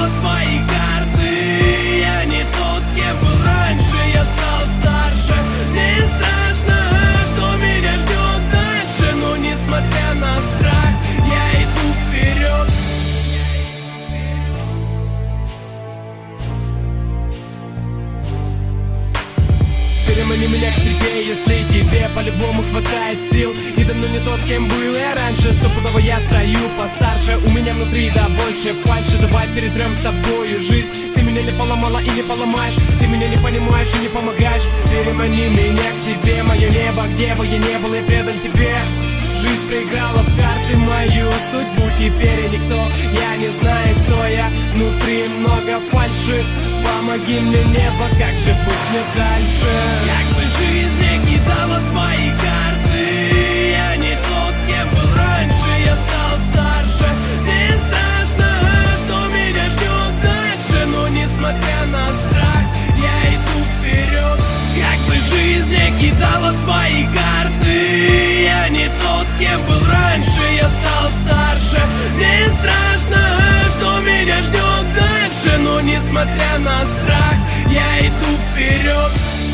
кидала свои карты. Я не тот, кем был раньше, я стал старше. Не страшно, что меня ждет дальше, но несмотря на страх, я иду вперед. Перемани меня к себе, если тебе по-любому хватает сил. И давно не тот, кем был я раньше, стопудово я стою постарше. У меня внутри да больше фальши, давай перетрем с тобою жизнь. Ты меня не поломала и не поломаешь, ты меня не понимаешь и не помогаешь. Перемани меня к себе, мое небо, где бы я не был, я предан тебе. Жизнь проиграла в карты мою судьбу, теперь я никто, я не знаю, кто я. Внутри много фальши, помоги мне, небо, как же быть мне дальше? Как бы жизнь не кидала свои карты. Я не тот, кем был раньше, я стал старше. Не страшно, что меня ждет дальше, но несмотря на страх, я иду вперед. Как бы жизнь не кидала свои карты. Я не тот, кем был раньше, я стал старше. Не страшно, что меня ждет дальше, но несмотря на страх, я иду вперед.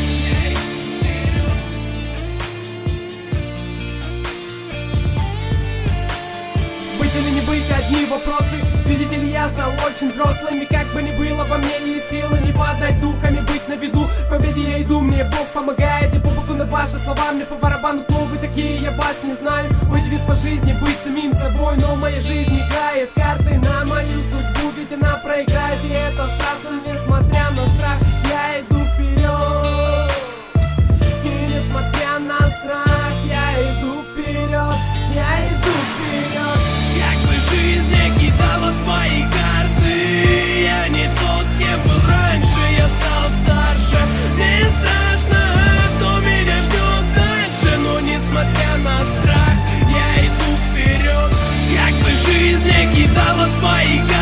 Быть или не быть, одни вопросы. Видите ли, я стал очень взрослым, и как бы ни было во мне и силы не падать духами, быть на виду. К победе я иду, мне Бог помогает, и по боку на ваши слова, мне по барабану, кто вы такие, я вас не знаю. Мой девиз по жизни быть самим собой, но моя жизнь играет карты на мою судьбу, ведь она проиграет, и это страшно, несмотря на страх, я иду вперед. И несмотря на страх, я иду вперед, я иду вперед. Как бы жизнь не кидала свои карты. Я не тот, кем был раньше, я стал старше. Не страшно, что меня ждет дальше, но несмотря на страх, я иду вперед. Как бы жизнь не кидала свои карты.